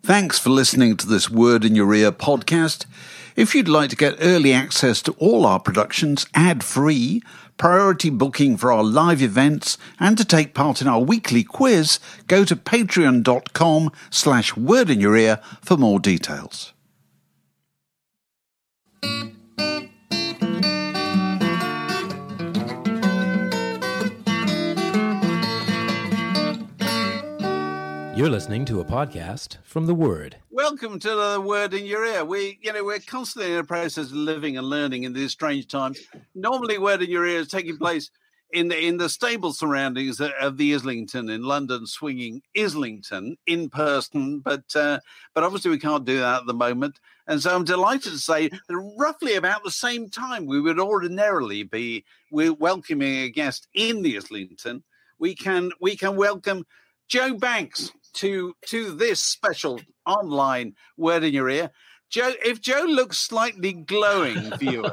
Thanks for listening to this Word in Your Ear podcast. If you'd like to get early access to all our productions ad-free, priority booking for our live events, and to take part in our weekly quiz, go to patreon.com/wordinyourear for more details. You're listening to a podcast from The Word. Welcome to the Word in Your Ear. We're constantly in a process of living and learning in these strange times. Normally, Word in Your Ear is taking place in the stable surroundings of the Islington in London, swinging Islington in person. But obviously we can't do that at the moment. And so I'm delighted to say that roughly about the same time we would ordinarily be welcoming a guest in the Islington, we can welcome Joe Banks to this special online Word in Your Ear. Joe, if Joe looks slightly glowing, viewers,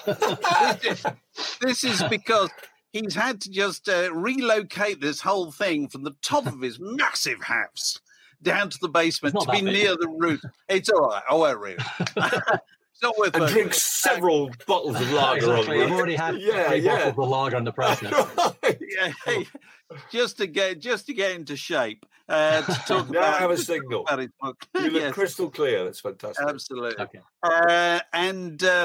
this is because he's had to just relocate this whole thing from the top of his massive house down to the basement to be near the roof. It's all right. I won't ruin it. It's not worth it. And drink several bottles of lager. Exactly. I've already had three bottles of lager on the process. Right. Just to get into shape. To talk now about, I have a signal. His book. You look Yes. crystal clear. That's fantastic. Absolutely. Okay.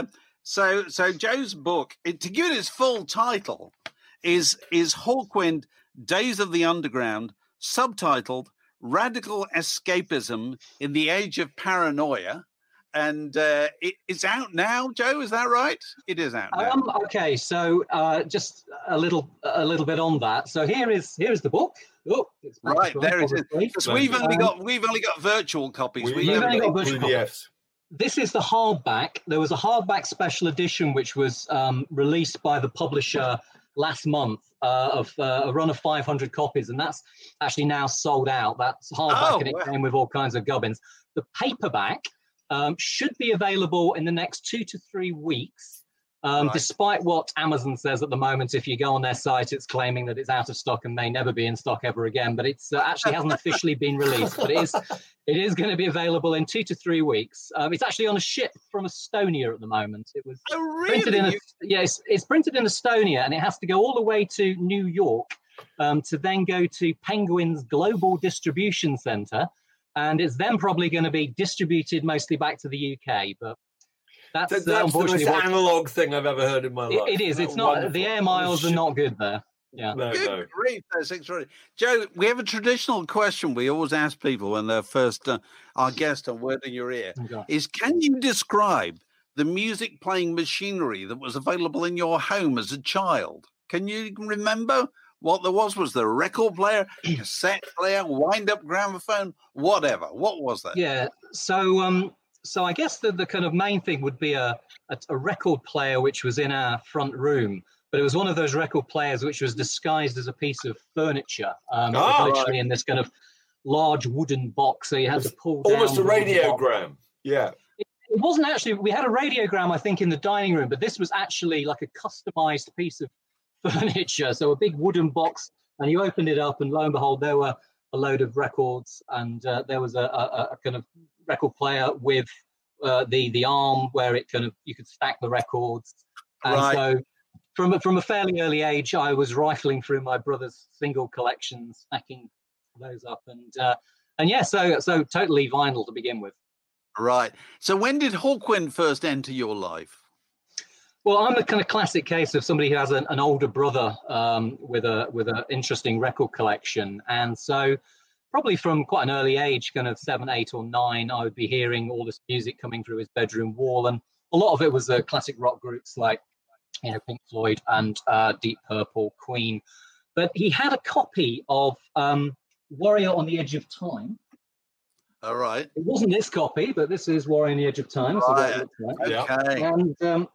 So Joe's book, to give it its full title, is Hawkwind: Days of the Underground, subtitled Radical Escapism in the Age of Paranoia. And it's out now, Joe. Is that right? It is out now. Okay, so just a little bit on that. So here is the book. Oh, it's right there it is. Because we've only got virtual copies. We've only got virtual PDFs. This is the hardback. There was a hardback special edition which was released by the publisher last month of a run of 500 copies, and that's actually now sold out. That's hardback, and it came with all kinds of gubbins. The paperback should be available in the next 2 to 3 weeks, despite what Amazon says at the moment. If you go on their site, it's claiming that it's out of stock and may never be in stock ever again. But it's actually hasn't officially been released. But it is going to be available in 2 to 3 weeks. It's actually on a ship from Estonia at the moment. It was printed in it's printed in Estonia, and it has to go all the way to New York to then go to Penguin's Global Distribution Centre. And it's then probably going to be distributed mostly back to the UK. But that's unfortunately the most analog thing I've ever heard in my life. It is. It's not. Wonderful. The air miles are not good there. Yeah. Good grief, that's extraordinary. Joe, we have a traditional question we always ask people when they're first our guest on Word in Your Ear. Is can you describe the music playing machinery that was available in your home as a child? Can you remember what there was? Was there a record player, cassette player, wind-up gramophone, whatever? What was that? Yeah, so I guess the kind of main thing would be a record player which was in our front room, but it was one of those record players which was disguised as a piece of furniture. It was literally in this kind of large wooden box, so you had to pull down. Almost a radiogram. Yeah. It wasn't actually. We had a radiogram, I think, in the dining room, but this was actually like a customized piece of furniture, so a big wooden box, and you opened it up, and lo and behold, there were a load of records, and there was a kind of record player with the arm where it kind of you could stack the records. And so from a fairly early age, I was rifling through my brother's single collection, stacking those up, and yeah, so totally vinyl to begin with. Right. So when did Hawkwind first enter your life? Well, I'm the kind of classic case of somebody who has an older brother with an interesting record collection. And so probably from quite an early age, kind of 7, 8 or 9, I would be hearing all this music coming through his bedroom wall. And a lot of it was classic rock groups like, Pink Floyd and Deep Purple, Queen. But he had a copy of Warrior on the Edge of Time. All right. It wasn't this copy, but this is Warrior on the Edge of Time. Right. Okay. And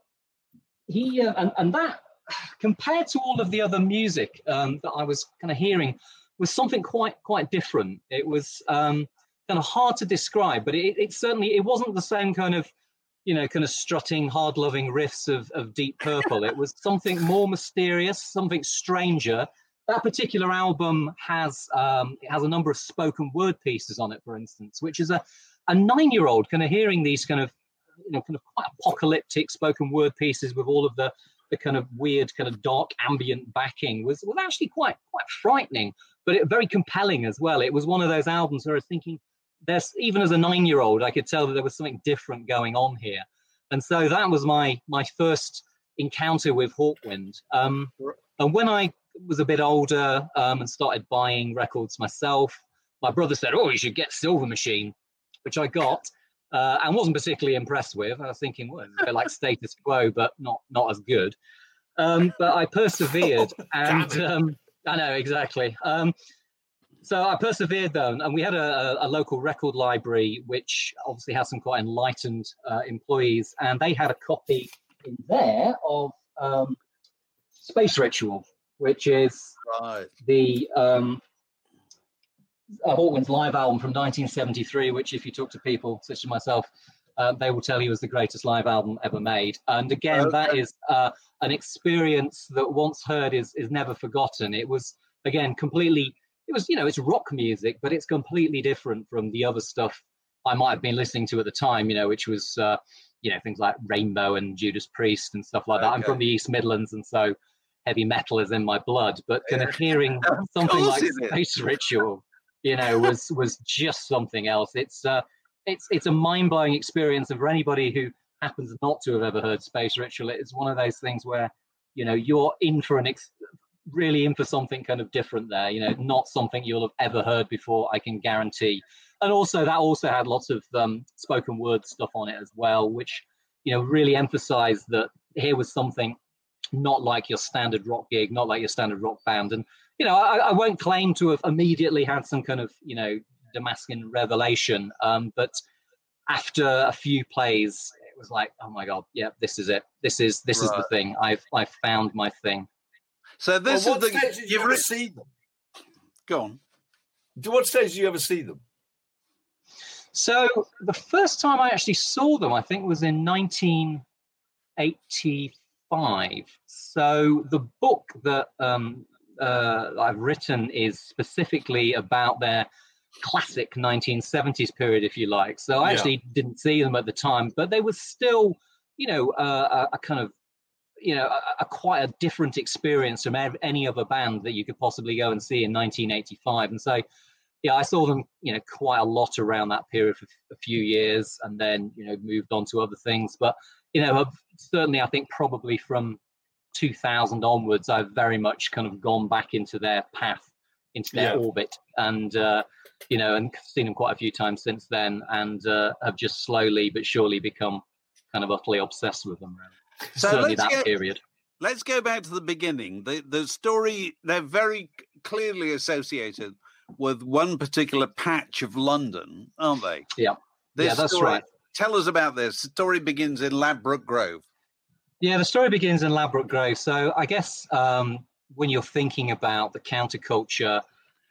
he and that, compared to all of the other music that I was kind of hearing, was something quite different. It was kind of hard to describe, but it certainly wasn't the same kind of strutting, hard-loving riffs of Deep Purple. It was something more mysterious, something stranger, that particular album has it has a number of spoken word pieces on it, for instance, which is a 9-year-old kind of hearing these kind of quite apocalyptic spoken word pieces with all of the kind of weird kind of dark ambient backing was actually quite frightening, but very compelling as well. It was one of those albums where I was thinking, there's, even as a 9-year-old, I could tell that there was something different going on here. And so that was my first encounter with Hawkwind. And when I was a bit older and started buying records myself, my brother said, "Oh, you should get Silver Machine," which I got and wasn't particularly impressed with. I was thinking, well, it's a bit like Status Quo, but not as good. But I persevered, and I know exactly. So I persevered though, and we had a local record library, which obviously has some quite enlightened employees, and they had a copy in there of Space Ritual, which is the Hawkwind's live album from 1973, which if you talk to people such as myself, they will tell you was the greatest live album ever made. And again, that is an experience that once heard is never forgotten. It was, again, completely... It was, it's rock music, but it's completely different from the other stuff I might have been listening to at the time, which was, things like Rainbow and Judas Priest and stuff like that. I'm from the East Midlands, and so heavy metal is in my blood. But kind of hearing something like Space Ritual, was just something else. It's a mind-blowing experience, and for anybody who happens not to have ever heard Space Ritual, it's one of those things where, you're in for really in for something kind of different there, not something you'll have ever heard before, I can guarantee. And also that also had lots of spoken word stuff on it as well, which, really emphasized that here was something not like your standard rock gig, not like your standard rock band. And, I won't claim to have immediately had some kind of, Damascus revelation. But after a few plays, it was like, oh my God, yeah, this is it. This is the thing. I've found my thing. So this is the. Did you ever see them? Go on. What stage did you ever see them? So the first time I actually saw them, I think, was in 1985. So the book that I've written is specifically about their classic 1970s period, if you like. So I actually didn't see them at the time, but they were still, a kind of, a quite a different experience from any other band that you could possibly go and see in 1985. And so, I saw them, quite a lot around that period for a few years, and then, moved on to other things. But, certainly I think probably from 2000 onwards, I've very much kind of gone back into their path, into their orbit, and, and seen them quite a few times since then, and have just slowly but surely become kind of utterly obsessed with them, really. So certainly that period. Let's go back to the beginning. The story, they're very clearly associated with one particular patch of London, aren't they? Yeah. That's right. Tell us about this. The story begins in Ladbroke Grove. Yeah, the story begins in Ladbroke Grove. So I guess when you're thinking about the counterculture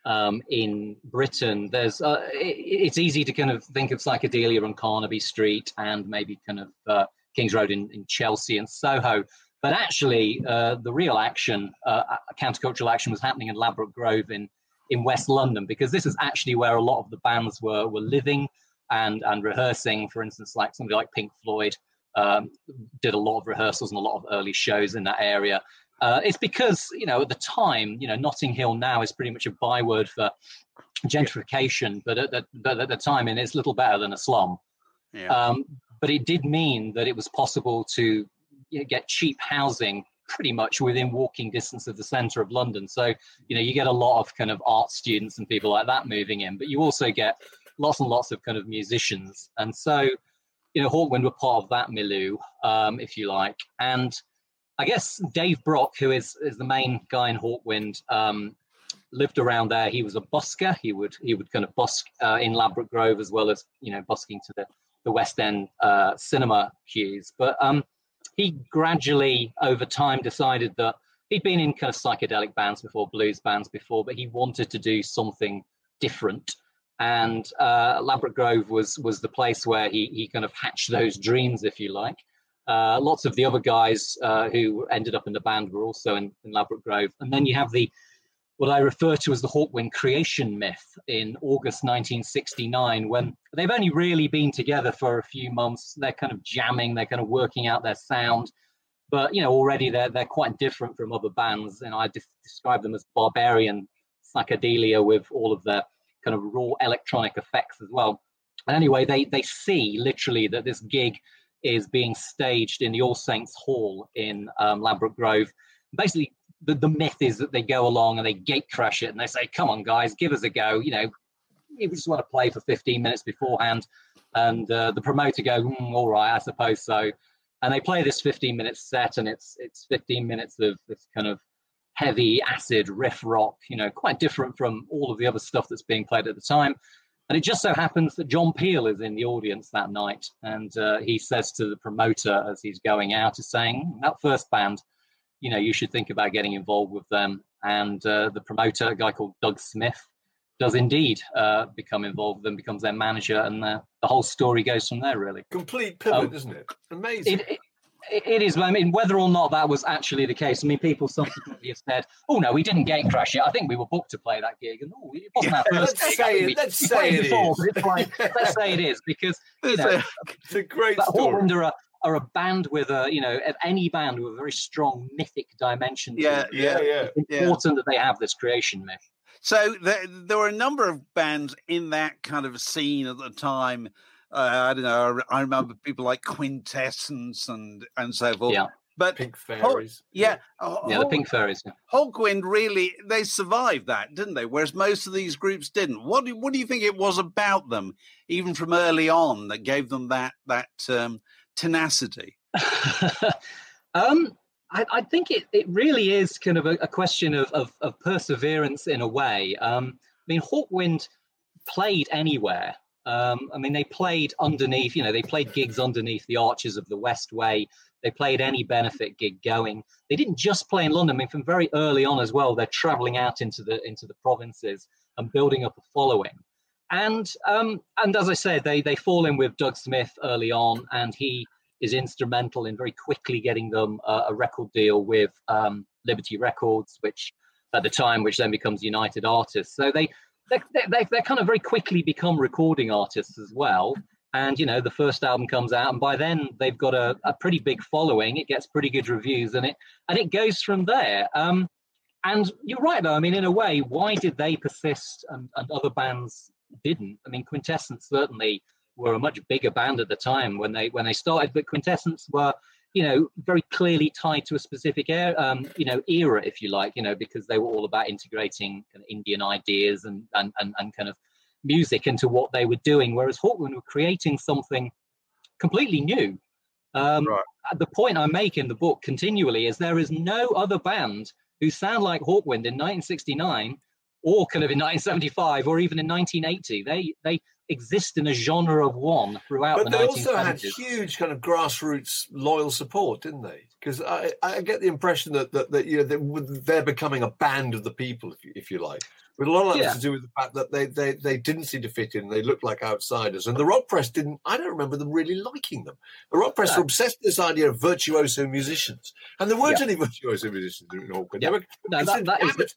in Britain, there's it's easy to kind of think of psychedelia on Carnaby Street and maybe kind of King's Road in Chelsea and Soho. But actually, the real action, countercultural action, was happening in Ladbroke Grove in West London, because this is actually where a lot of the bands were living and rehearsing. For instance, like somebody like Pink Floyd did a lot of rehearsals and a lot of early shows in that area. It's because, at the time, Notting Hill now is pretty much a byword for gentrification, but at the time, it's little better than a slum. Yeah. But it did mean that it was possible to get cheap housing pretty much within walking distance of the centre of London. So, you get a lot of kind of art students and people like that moving in, but you also get lots and lots of kind of musicians. And so, Hawkwind were part of that milieu, if you like. And I guess Dave Brock, who is the main guy in Hawkwind, lived around there. He was a busker. He would kind of busk in Ladbroke Grove, as well as, busking to the West End cinema queues. But he gradually, over time, decided that he'd been in kind of psychedelic bands before, blues bands before, but he wanted to do something different. And Ladbroke Grove was the place where he kind of hatched those dreams, if you like. Lots of the other guys who ended up in the band were also in Ladbroke Grove. And then you have the what I refer to as the Hawkwind creation myth in August 1969, when they've only really been together for a few months. They're kind of jamming, they're kind of working out their sound. But, already they're quite different from other bands. And I describe them as barbarian psychedelia with all of their kind of raw electronic effects as well. And anyway, they see literally that this gig is being staged in the All Saints Hall in Ladbroke Grove. Basically, the myth is that they go along and they gate crash it and they say, come on, guys, give us a go. We just want to play for 15 minutes beforehand. And the promoter goes, all right, I suppose so. And they play this 15-minute set, and it's 15 minutes of this kind of heavy acid riff rock, quite different from all of the other stuff that's being played at the time. And it just so happens that John Peel is in the audience that night. And he says to the promoter as he's going out, is saying, that first band, you should think about getting involved with them. And the promoter, a guy called Doug Smith, does indeed become involved with them, becomes their manager, and the whole story goes from there, really. Complete pivot, isn't it? Amazing. It is. I mean, whether or not that was actually the case, people subsequently have said, oh, no, we didn't gate crash it. I think we were booked to play that gig. And it wasn't our first gig. Let's say it is. Let's say it is, because, it's a great story. Hawkwind are a band with any band with a very strong mythic dimension. It's important that they have this creation myth. So there were a number of bands in that kind of scene at the time. I don't know. I remember people like Quintessence and so forth. Yeah. But Pink Fairies. The Pink Fairies. Yeah. Hawkwind really, they survived that, didn't they? Whereas most of these groups didn't. What do you think it was about them, even from early on, that gave them that tenacity? I think it really is kind of a question of perseverance in a way. Hawkwind played anywhere. They played underneath, they played gigs underneath the arches of the West Way. They played any benefit gig going. They didn't just play in London. From very early on as well, they're traveling out into the provinces and building up a following. And as I said, they fall in with Doug Smith early on, and he is instrumental in very quickly getting them a record deal with Liberty Records, which at the time, which then becomes United Artists. So they kind of very quickly become recording artists as well. And, the first album comes out, and by then they've got a pretty big following. It gets pretty good reviews, and it goes from there. And you're right, though. In a way, why did they persist and other bands didn't? Quintessence certainly were a much bigger band at the time when they started, but Quintessence were, very clearly tied to a specific era, if you like, because they were all about integrating kind of Indian ideas and kind of music into what they were doing, whereas Hawkwind were creating something completely new. Right. The point I make in the book continually is there is no other band who sound like Hawkwind in 1969 or kind of in 1975 or even in 1980. They exist in a genre of one throughout the 1970s. But they also had huge kind of grassroots loyal support, didn't they? Because I get the impression that they're becoming a band of the people, if you like. With a lot of that to do with the fact that they didn't seem to fit in. They looked like outsiders. And the rock press I don't remember them really liking them. The rock press were obsessed with this idea of virtuoso musicians. And there weren't any virtuoso musicians in Hawkwind. Yeah. That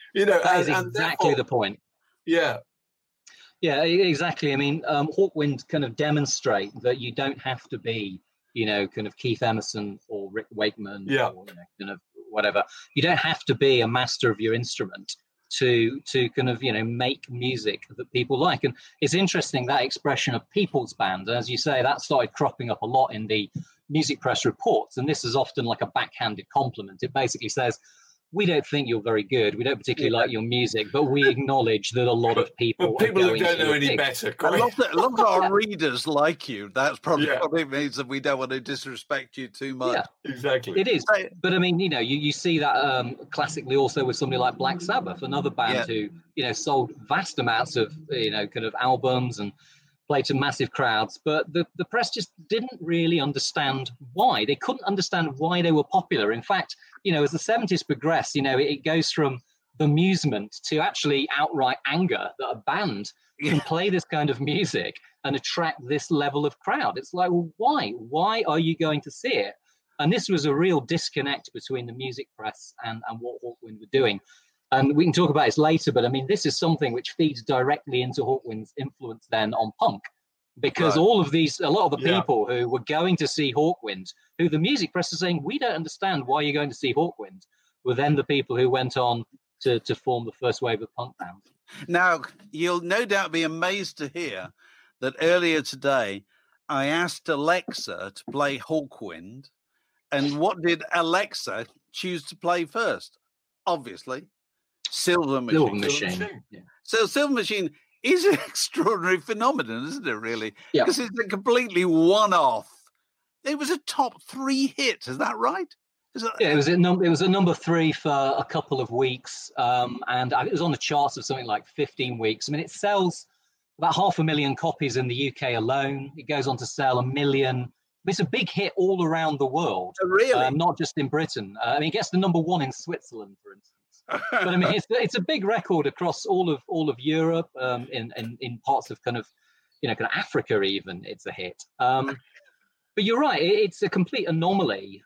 is exactly the point. Yeah. Yeah, exactly. Hawkwind kind of demonstrate that you don't have to be, kind of Keith Emerson or Rick Wakeman or kind of whatever. You don't have to be a master of your instrument to kind of, make music that people like. And it's interesting, that expression of people's band. As you say, that started cropping up a lot in the music press reports. And this is often like a backhanded compliment. It basically says, we don't think you're very good. We don't particularly like your music, but we acknowledge that a lot of people who don't know any better. A lot of our readers like you. That's probably what it means, that we don't want to disrespect you too much. Yeah, exactly. It is. But you see that classically also with somebody like Black Sabbath, another band who, sold vast amounts of, kind of albums and played to massive crowds, but the press just didn't really understand why. They couldn't understand why they were popular. In fact, as the 70s progressed, it goes from bemusement to actually outright anger that a band can play this kind of music and attract this level of crowd. It's like, well, why? Why are you going to see it? And this was a real disconnect between the music press and what Hawkwind were doing. And we can talk about this later, but I mean, this is something which feeds directly into Hawkwind's influence then on punk, because a lot of the people who were going to see Hawkwind, who the music press is saying, we don't understand why you're going to see Hawkwind, were then the people who went on to form the first wave of punk bands. Now, you'll no doubt be amazed to hear that earlier today, I asked Alexa to play Hawkwind, and what did Alexa choose to play first? Obviously, Silver Machine. Yeah. So Silver Machine is an extraordinary phenomenon, isn't it, really? Yeah. Because it's a completely one-off. It was a top 3 hit, is that right? Yeah, it was a number 3 for a couple of weeks, and it was on the charts of something like 15 weeks. I mean, it sells about 500,000 copies in the UK alone. It goes on to sell 1 million. It's a big hit all around the world. Oh, really? Not just in Britain. I mean, it gets the number 1 in Switzerland, for instance. But I mean, it's a big record across all of Europe, in parts of kind of Africa even. It's a hit. But you're right; it's a complete anomaly.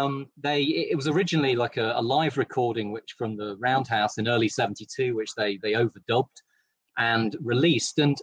It was originally like a live recording, which from the Roundhouse in early '72, which they overdubbed and released, and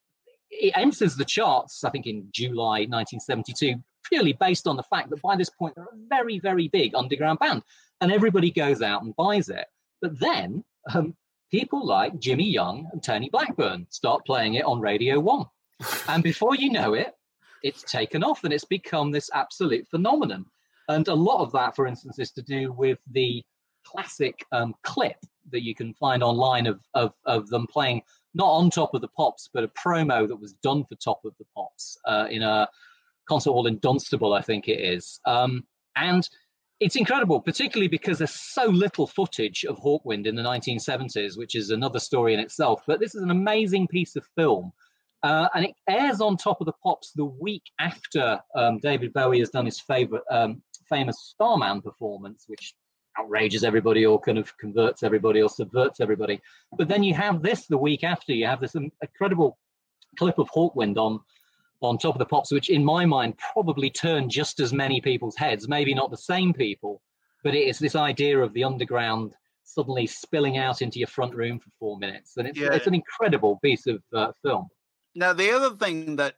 it enters the charts, I think, in July 1972, purely based on the fact that by this point they're a very, very big underground band, and everybody goes out and buys it. But then people like Jimmy Young and Tony Blackburn start playing it on Radio 1. And before you know it, it's taken off and it's become this absolute phenomenon. And a lot of that, for instance, is to do with the classic clip that you can find online of them playing, not on Top of the Pops, but a promo that was done for Top of the Pops in a concert hall in Dunstable, I think it is. And it's incredible, particularly because there's so little footage of Hawkwind in the 1970s, which is another story in itself. But this is an amazing piece of film. And it airs on Top of the Pops the week after David Bowie has done his famous Starman performance, which outrages everybody or kind of converts everybody or subverts everybody. But then you have this the week after. You have this incredible clip of Hawkwind on Top of the Pops, which in my mind probably turned just as many people's heads, maybe not the same people, but it is this idea of the underground suddenly spilling out into your front room for 4 minutes. And it's an incredible piece of film. Now, the other thing that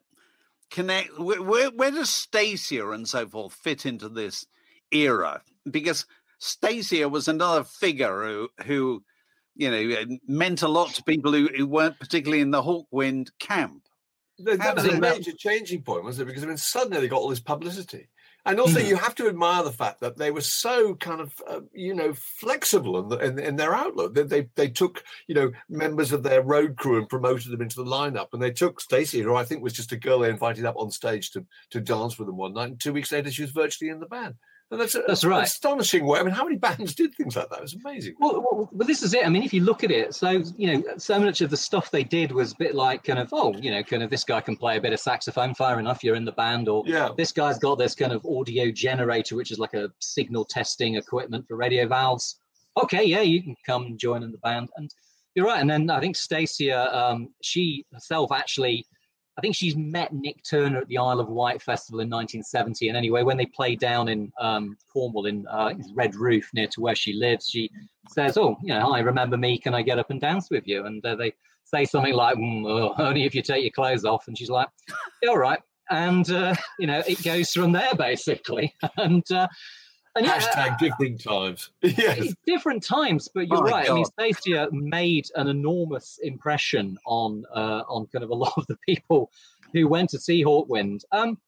where does Stacia and so forth fit into this era? Because Stacia was another figure who meant a lot to people who weren't particularly in the Hawkwind camp. That was a major changing point, wasn't it? Because, I mean, suddenly they got all this publicity. And also you have to admire the fact that they were so kind of, flexible in their outlook. They took, members of their road crew and promoted them into the lineup. And they took Stacey, who I think was just a girl they invited up on stage to dance with them one night. And 2 weeks later, she was virtually in the band. And that's right. Astonishing way. I mean, how many bands did things like that? It was amazing. Well, this is it. I mean, if you look at it, so much of the stuff they did was a bit like kind of this guy can play a bit of saxophone, fair enough, you're in the band, or this guy's got this kind of audio generator, which is like a signal testing equipment for radio valves. Okay, yeah, you can come join in the band. And you're right. And then I think Stacia, she herself actually, I think she's met Nick Turner at the Isle of Wight Festival in 1970. And anyway, when they played down in Cornwall in Red Roof near to where she lives, she says, hi, remember me? Can I get up and dance with you? And they say something like, only if you take your clothes off. And she's like, yeah, all right. And, it goes from there, basically. And hashtag different times. Yes. Different times, but you're right. God. I mean, Stacia made an enormous impression on kind of a lot of the people who went to see Hawkwind.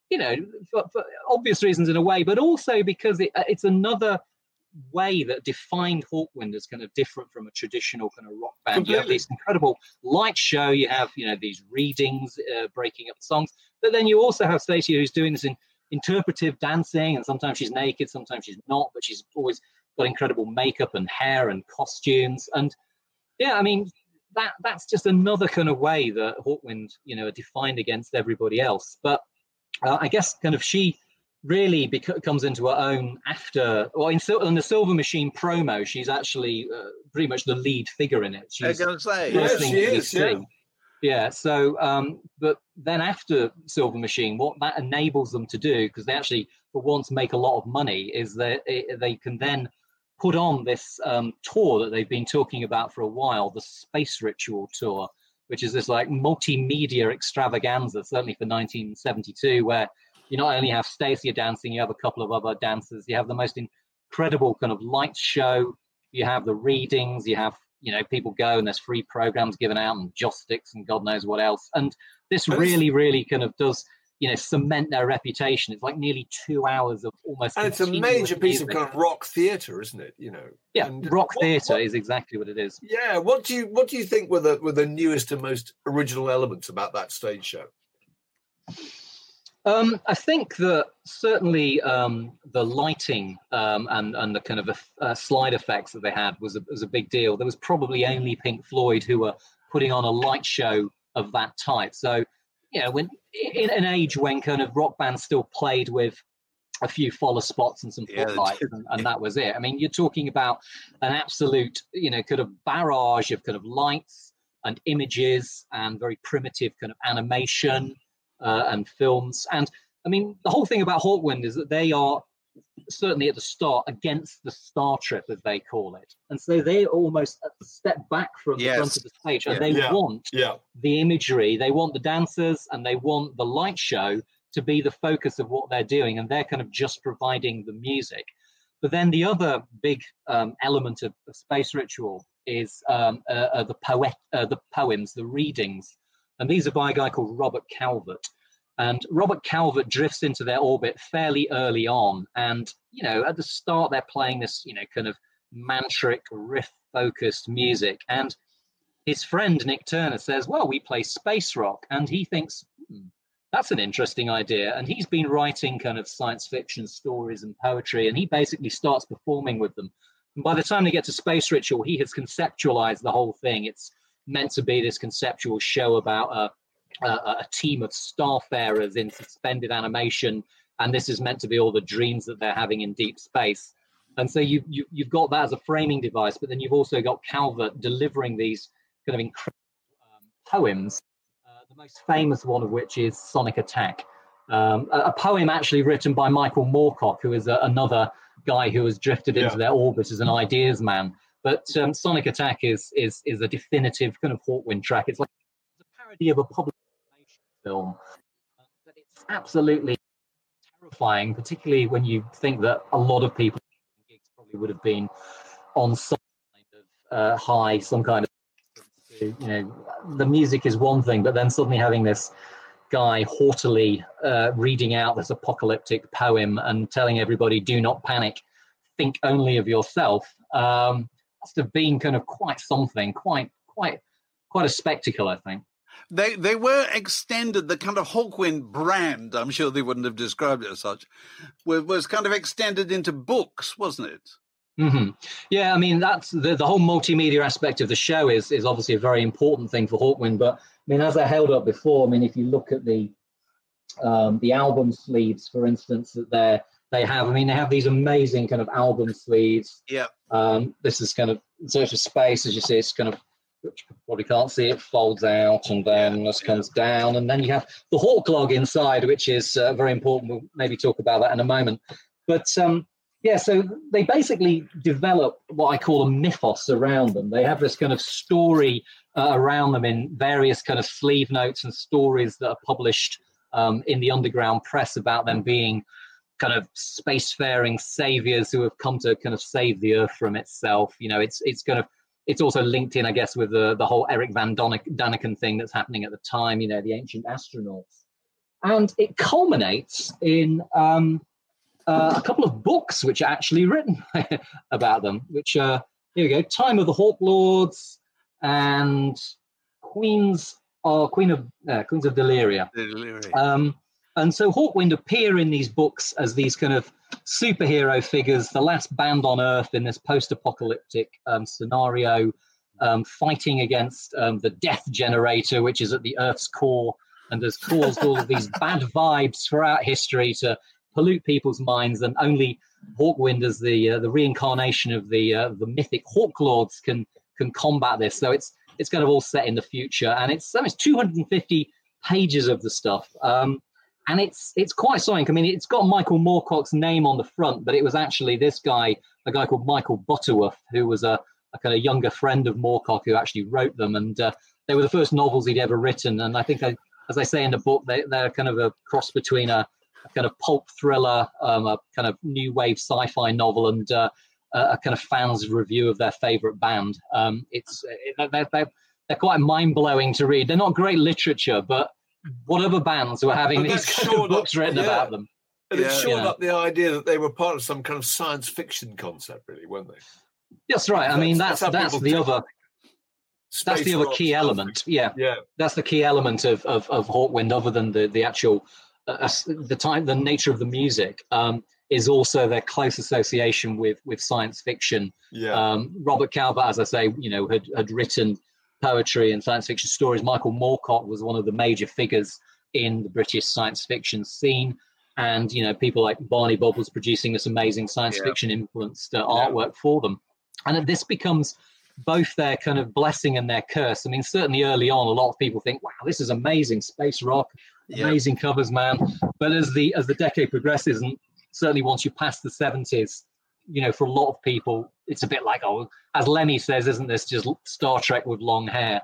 For obvious reasons in a way, but also because it's another way that defined Hawkwind as kind of different from a traditional kind of rock band. Completely. You have this incredible light show. You have these readings, breaking up songs, but then you also have Stacia who's doing this interpretive dancing, and sometimes she's naked, sometimes she's not, but she's always got incredible makeup and hair and costumes. And I mean, that's just another kind of way that Hawkwind, are defined against everybody else. But I guess kind of she really comes into her own after, in the Silver Machine promo, she's actually pretty much the lead figure in it. I was going to say, yes, she is. Yeah. Yeah, so, but then after Silver Machine, what that enables them to do, because they actually, for once, make a lot of money, is that they can then put on this tour that they've been talking about for a while, the Space Ritual Tour, which is this like multimedia extravaganza, certainly for 1972, where you not only have Stacia dancing, you have a couple of other dancers, you have the most incredible kind of light show, you have the readings, you have, you know, people go and there's free programs given out and joss sticks and God knows what else. And this really, really kind of does, you know, cement their reputation. It's like nearly 2 hours of almost. And it's a major piece of kind of rock theatre, isn't it? You know. Yeah, and rock theatre is exactly what it is. Yeah. What do you think were the newest and most original elements about that stage show? I think that certainly the lighting and the kind of slide effects that they had was a big deal. There was probably only Pink Floyd who were putting on a light show of that type. So, you know, when in an age when kind of rock bands still played with a few follow spots and some footlights, and that was it. I mean, you're talking about an absolute, you know, kind of barrage of kind of lights and images and very primitive kind of animation and films. And I mean, the whole thing about Hawkwind is that they are certainly at the start against the Star Trip, as they call it. And so they almost step back from the front of the stage, and they want the imagery, they want the dancers, and they want the light show to be the focus of what they're doing, and they're kind of just providing the music. But then the other big element of Space Ritual is the poems, the readings. And these are by a guy called Robert Calvert. And Robert Calvert drifts into their orbit fairly early on. And, you know, at the start, they're playing this, you know, kind of mantric, riff-focused music. And his friend, Nick Turner, says, well, we play space rock. And he thinks, that's an interesting idea. And he's been writing kind of science fiction stories and poetry. And he basically starts performing with them. And by the time they get to Space Ritual, he has conceptualized the whole thing. It's meant to be this conceptual show about a team of starfarers in suspended animation, and this is meant to be all the dreams that they're having in deep space. And so you've got that as a framing device, but then you've also got Calvert delivering these kind of incredible poems, the most famous one of which is Sonic Attack, a poem actually written by Michael Moorcock, who is another guy who has drifted into their orbit as an ideas man. But Sonic Attack is a definitive kind of Hawkwind track. It's like a parody of a public film, but it's absolutely terrifying, particularly when you think that a lot of people gigs probably would have been on some kind of high, some kind of, you know, the music is one thing, but then suddenly having this guy haughtily reading out this apocalyptic poem and telling everybody, do not panic, think only of yourself. Must have been kind of quite something, quite a spectacle, I think. They were extended, the kind of Hawkwind brand, I'm sure they wouldn't have described it as such, was kind of extended into books, wasn't it? Mm-hmm. Yeah, I mean, that's the whole multimedia aspect of the show is obviously a very important thing for Hawkwind. But I mean, as I held up before, I mean, if you look at the album sleeves, for instance, that they have, I mean, they have these amazing kind of album sleeves. Yeah. This is kind of Search of Space, as you see, it's kind of, which you probably can't see, it folds out and then this comes down. And then you have the Hawk log inside, which is very important. We'll maybe talk about that in a moment. But so they basically develop what I call a mythos around them. They have this kind of story around them in various kind of sleeve notes and stories that are published in the underground press about them being kind of spacefaring saviors who have come to kind of save the Earth from itself. You know, it's also linked in, I guess, with the whole Eric Van Daniken thing that's happening at the time, you know, the ancient astronauts. And it culminates in a couple of books which are actually written about them, which are, here we go, Time of the Hawk Lords and Queens of Deliria. And so Hawkwind appear in these books as these kind of superhero figures, the last band on Earth in this post-apocalyptic scenario, fighting against the death generator, which is at the Earth's core and has caused all of these bad vibes throughout history to pollute people's minds. And only Hawkwind, as the reincarnation of the mythic Hawk Lords, can combat this. So it's kind of all set in the future, and it's 250 pages of the stuff. And it's quite something. I mean, it's got Michael Moorcock's name on the front, but it was actually this guy, a guy called Michael Butterworth, who was a kind of younger friend of Moorcock who actually wrote them. And they were the first novels he'd ever written. And I think, as I say in the book, they're kind of a cross between a kind of pulp thriller, a kind of new wave sci-fi novel, and a kind of fans' review of their favorite band. They're quite mind-blowing to read. They're not great literature, but what other bands were having these kind of books written about them? And it shored up the idea that they were part of some kind of science fiction concept, really, weren't they? That's right. I mean, that's the other key element. Yeah. That's the key element of Hawkwind, other than the actual the nature of the music, is also their close association with science fiction. Robert Calvert, as I say, had written poetry and science fiction stories. Michael Moorcock was one of the major figures in the British science fiction scene. And, people like Barney Bubbles producing this amazing science fiction influenced artwork for them. And this becomes both their kind of blessing and their curse. I mean, certainly early on, a lot of people think, wow, this is amazing space rock, amazing covers, man. But as the decade progresses, and certainly once you pass the 70s, for a lot of people, it's a bit like, as Lemmy says, isn't this just Star Trek with long hair?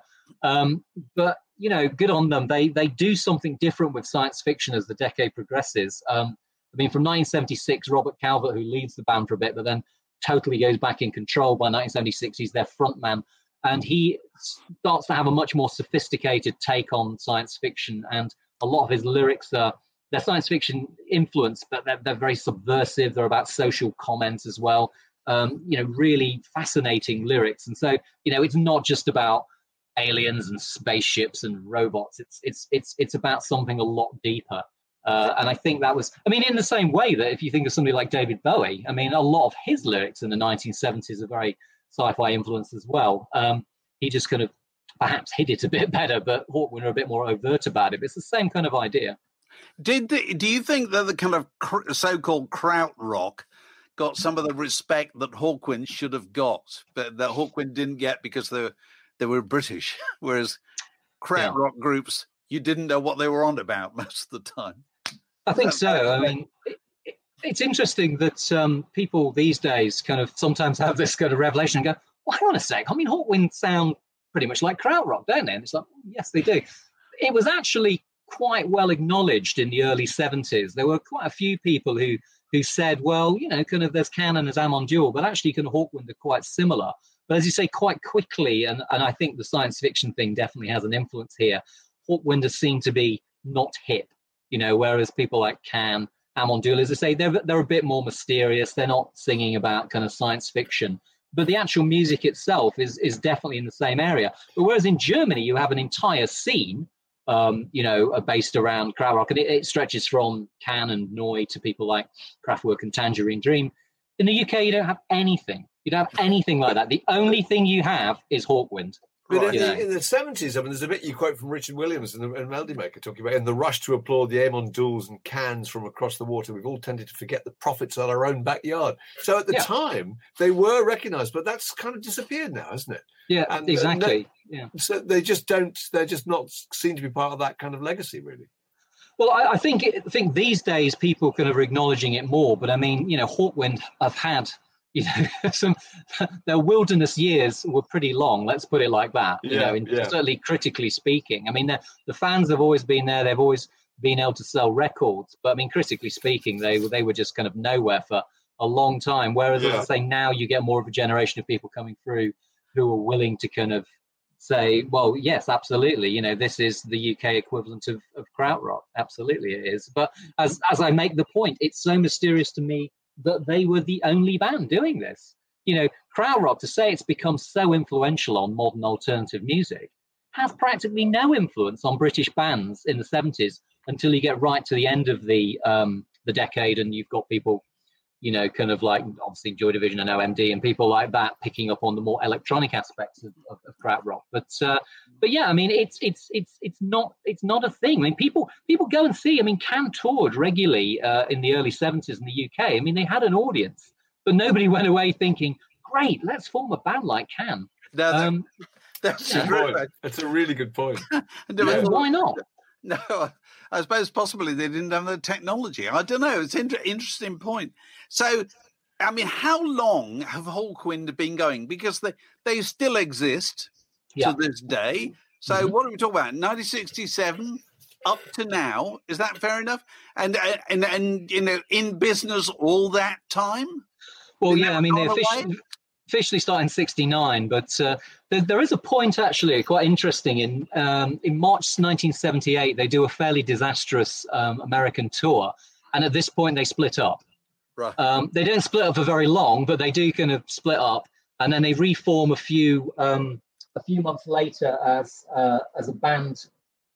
But good on them. They do something different with science fiction as the decade progresses. From 1976, Robert Calvert, who leads the band for a bit, but then totally goes back in control. By 1976, he's their frontman, and he starts to have a much more sophisticated take on science fiction. And a lot of his lyrics they're science fiction influenced, but they're very subversive. They're about social comments as well. Really fascinating lyrics. And so, it's not just about aliens and spaceships and robots. It's about something a lot deeper. And I think that was, in the same way that if you think of somebody like David Bowie, a lot of his lyrics in the 1970s are very sci-fi influenced as well. He just kind of perhaps hid it a bit better, but Hawkwind are a bit more overt about it. But it's the same kind of idea. Do you think that the kind of so-called krautrock got some of the respect that Hawkwind should have got, but that Hawkwind didn't get because they were British, whereas krautrock groups, you didn't know what they were on about most of the time? I think so. It's interesting that people these days kind of sometimes have this kind of revelation and go, well, hang on a sec. Hawkwind sound pretty much like krautrock, don't they? And it's like, yes, they do. It was actually quite well acknowledged in the early 70s. There were quite a few people who said, well, kind of there's Can and there's Amon Düül, but actually kind of Hawkwind are quite similar. But as you say, quite quickly, and I think the science fiction thing definitely has an influence here, Hawkwind seem to be not hip, whereas people like Can, Amon Düül, as I say, they're a bit more mysterious. They're not singing about kind of science fiction. But the actual music itself is definitely in the same area. But whereas in Germany, you have an entire scene, based around krautrock, and it stretches from Can and Neu to people like Kraftwerk and Tangerine Dream. In the UK, you don't have anything. You don't have anything like that. The only thing you have is Hawkwind. But in the 70s, there's a bit you quote from Richard Williams and Melody Maker talking about, in the rush to applaud the Amon Düüls and Cans from across the water, we've all tended to forget the prophets at our own backyard. So at the time, they were recognised, but that's kind of disappeared now, hasn't it? Yeah, and, exactly. So they just don't, they're just not seen to be part of that kind of legacy, really. Well, I think these days people kind of are acknowledging it more, but Hawkwind have had, their wilderness years were pretty long. Let's put it like that. Certainly critically speaking. The fans have always been there. They've always been able to sell records, but critically speaking, they were just kind of nowhere for a long time. Whereas, as I say, now you get more of a generation of people coming through who are willing to kind of say, well, yes, absolutely. This is the UK equivalent of krautrock. Absolutely, it is. But as I make the point, it's so mysterious to me that they were the only band doing this. Krautrock, to say it's become so influential on modern alternative music, has practically no influence on British bands in the 70s until you get right to the end of the decade, and you've got people, kind of like obviously Joy Division and OMD and people like that picking up on the more electronic aspects of krautrock. But yeah, it's not a thing. People go and see. Can toured regularly in the early 70s in the UK. They had an audience, but nobody went away thinking, great, let's form a band like Can. That's a really good point. Why not? No, I suppose possibly they didn't have the technology. I don't know. It's an interesting point. So I mean, how long have Hawkwind been going? Because they still exist to this day. So what are we talking about? 1967 up to now? Is that fair enough? And you know, in business all that time? Well, yeah, I mean, they officially started in 69, but there is a point actually quite interesting. In March 1978, they do a fairly disastrous American tour, and at this point they split up. Right. They don't split up for very long, but they do kind of split up, and then they reform a few months later as a band.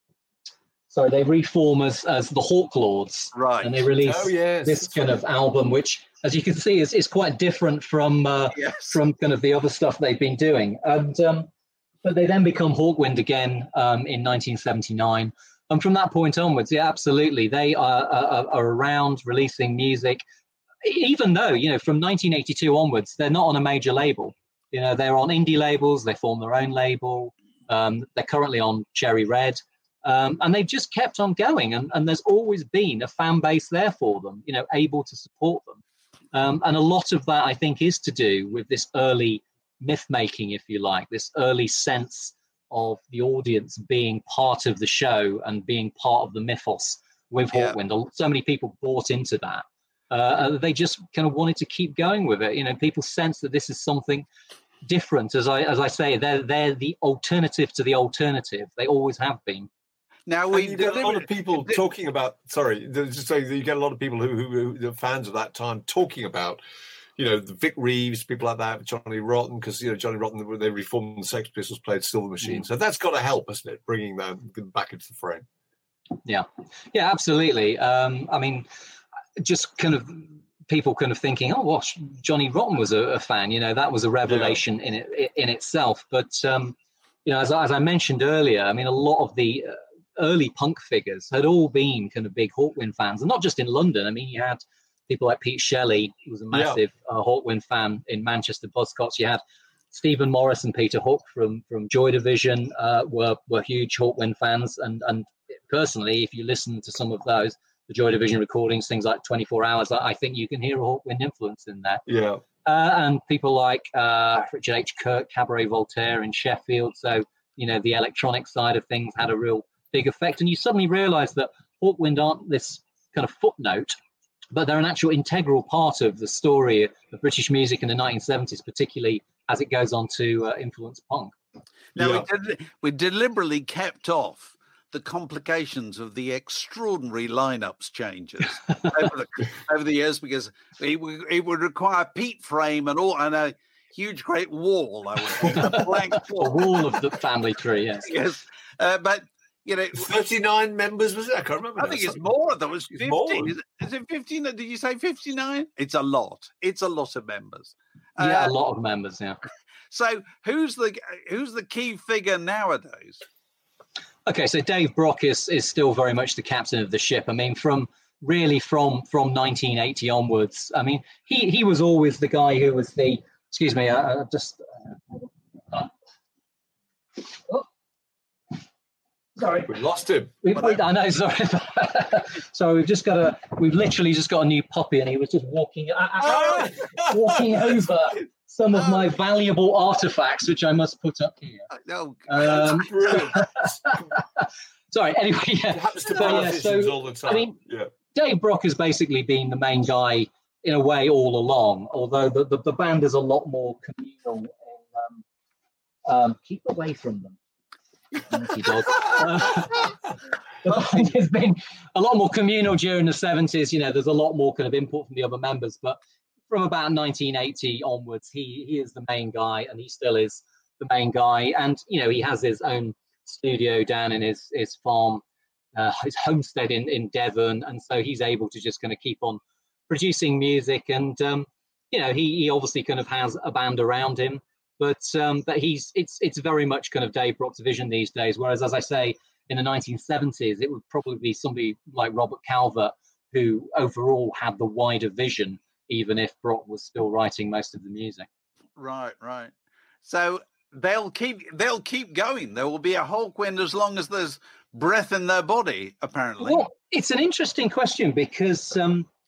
Sorry, they reform as the Hawklords, right? And they release this kind of album, which, as you can see, is quite different from kind of the other stuff they've been doing. And but they then become Hawkwind again in 1979, and from that point onwards, yeah, absolutely, they are around releasing music. Even though, you know, from 1982 onwards, they're not on a major label. You know, they're on indie labels. They form their own label. They're currently on Cherry Red. And they've just kept on going, and there's always been a fan base there for them, you know, able to support them. And a lot of that, I think, is to do with this early myth making, if you like, this early sense of the audience being part of the show and being part of the mythos with Hawkwind. So many people bought into that. They just kind of wanted to keep going with it. You know, people sense that this is something different. As I say, they're the alternative to the alternative. They always have been. Now you get a lot of people talking about. Sorry, just say that you get a lot of people who are fans of that time talking about, you know, the Vic Reeves, people like that, Johnny Rotten, because you know Johnny Rotten, when they reformed the Sex Pistols, played Silver Machine, so that's got to help, hasn't it, bringing them back into the frame? Yeah, absolutely. I mean, just kind of people kind of thinking, oh, well, Johnny Rotten was a fan, you know, that was a revelation in itself. But you know, as I mentioned earlier, I mean, a lot of the early punk figures had all been kind of big Hawkwind fans, and not just in London. I mean, you had people like Pete Shelley, who was a massive Hawkwind fan in Manchester Buzzcocks. You had Stephen Morris and Peter Hook from Joy Division were huge Hawkwind fans, and personally, if you listen to some of those, the Joy Division recordings, things like 24 Hours, I think you can hear a Hawkwind influence in there. Yeah. And people like Richard H. Kirk, Cabaret Voltaire in Sheffield. So, you know, the electronic side of things had a real big effect. And you suddenly realize that Hawkwind aren't this kind of footnote, but they're an actual integral part of the story of British music in the 1970s, particularly as it goes on to influence punk. Now, we deliberately kept off the complications of the extraordinary lineups changes over the years, because it would require Pete Frame and a huge great wall. I would think, a blank wall. A wall of the family tree. Yes. Yes, but you know, 39 members, was it? I can't remember. I think it's more. There was 50. Is it 15? Did you say 59? It's a lot. It's a lot of members. Yeah, a lot of members. Yeah. So who's the key figure nowadays? Okay, so Dave Brock is still very much the captain of the ship. I mean, from 1980 onwards. I mean, he was always the guy who was the. Excuse me, Sorry, we lost him. I know. Sorry. So we've literally just got a new puppy, and he was just walking over some of my valuable artifacts, which I must put up here. Sorry. Anyway, yeah. It happens to politicians all the time. I mean, Dave Brock has basically been the main guy in a way all along, although the band is a lot more communal. Keep away from them. Dog. The band has been a lot more communal during the 70s. You know, there's a lot more kind of input from the other members, but from about 1980 onwards, he is the main guy, and he still is the main guy. And you know, he has his own studio down in his farm, his homestead in Devon, and so he's able to just kind of keep on producing music. And you know, he obviously kind of has a band around him. But it's very much kind of Dave Brock's vision these days. Whereas, as I say, in the 1970s, it would probably be somebody like Robert Calvert who overall had the wider vision, even if Brock was still writing most of the music. Right. So they'll keep going. There will be a Hawkwind as long as there's breath in their body, apparently. Well, it's an interesting question because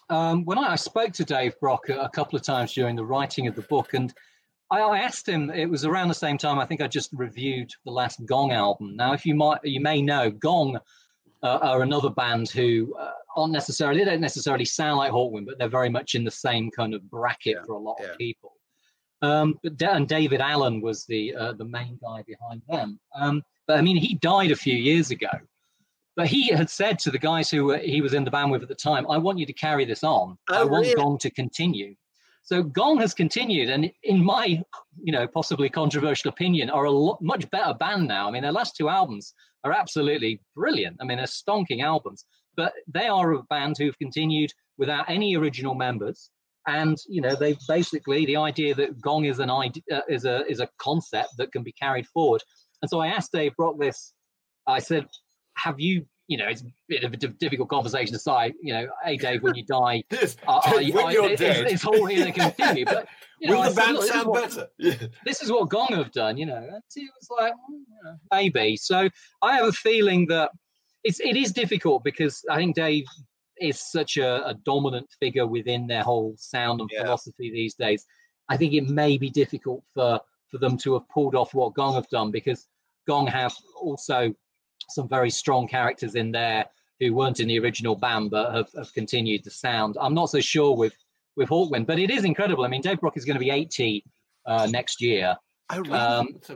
When I spoke to Dave Brock a couple of times during the writing of the book, and I asked him, it was around the same time, I think I just reviewed the last Gong album. Now, if you may know, Gong are another band who they don't necessarily sound like Hawkwind, but they're very much in the same kind of bracket for a lot of people. And David Allen was the main guy behind them. But I mean, he died a few years ago. But he had said to the guys who he was in the band with at the time, I want you to carry this on. I want Gong to continue. So Gong has continued, and in my, possibly controversial opinion, are a much better band now. I mean, their last two albums are absolutely brilliant. I mean, they're stonking albums, but they are a band who've continued without any original members. And, they've basically, the idea that Gong is is a concept that can be carried forward. And so I asked Dave Brock this. I said, have you, it's a bit of a difficult conversation to say, hey, Dave, when you die, yes, when you're dead, it's wholly going to continue. But, will the band sound better? This is what Gong have done, And he was like, maybe. So I have a feeling that it is difficult because I think Dave is such a dominant figure within their whole sound and philosophy these days. I think it may be difficult for them to have pulled off what Gong have done, because Gong have also some very strong characters in there who weren't in the original band but have continued the sound. I'm not so sure with Hawkwind, but it is incredible. I mean, Dave Brock is going to be 80 next year. Oh, really? That's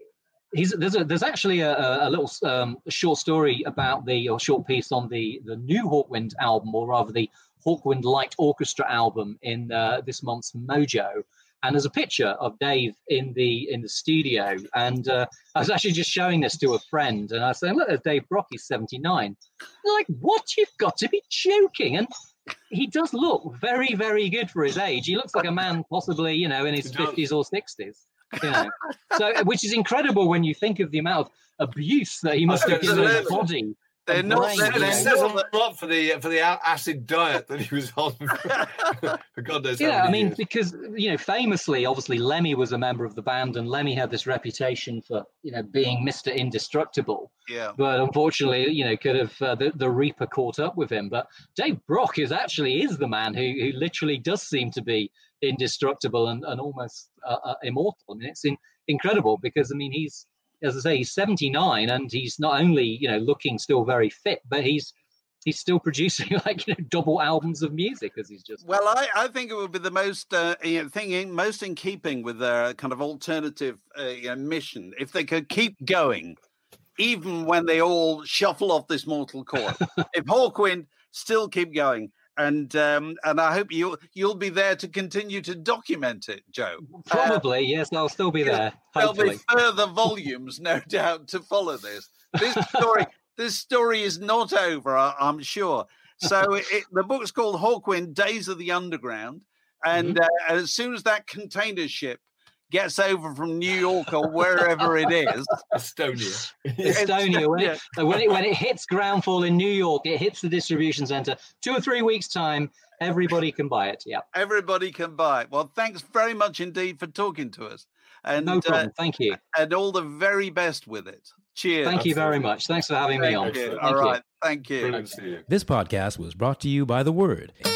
amazing. There's actually a little short story about short piece on the new Hawkwind album, or rather the Hawkwind Light Orchestra album in this month's Mojo. And there's a picture of Dave in the studio. And I was actually just showing this to a friend. And I was saying, look, there's Dave Brock, he's 79. They're like, what? You've got to be joking. And he does look very, very good for his age. He looks like a man possibly, in his 50s or 60s. So, which is incredible when you think of the amount of abuse that he must have given his body. They're not. It says a lot for the acid diet that he was on. For God knows. Yeah, I mean, because famously, obviously, Lemmy was a member of the band, and Lemmy had this reputation for being Mr. Indestructible. Yeah. But unfortunately, could have the Reaper caught up with him. But Dave Brock is the man who literally does seem to be indestructible and almost immortal. I mean, it's incredible because he's. As I say, he's 79, and he's not only looking still very fit, but he's still producing double albums of music as he's just. Well, I think it would be the most most in keeping with their kind of alternative mission if they could keep going, even when they all shuffle off this mortal coil. If Hawkwind still keep going. And I hope you'll be there to continue to document it, Joe. Probably, yes, I'll still be there. Hopefully. There'll be further volumes, no doubt, to follow this. This story is not over, I'm sure. So the book's called Hawkwind: Days of the Underground, and as soon as that container ship gets over from New York or wherever it is, Estonia. When it hits groundfall in New York, it hits the distribution center. 2 or 3 weeks time, everybody can buy it. Yeah, everybody can buy it. Well, thanks very much indeed for talking to us. And no problem. Thank you. And all the very best with it. Cheers. Thank you very much. Thanks for having me on. All right. Thank you. This podcast was brought to you by The Word.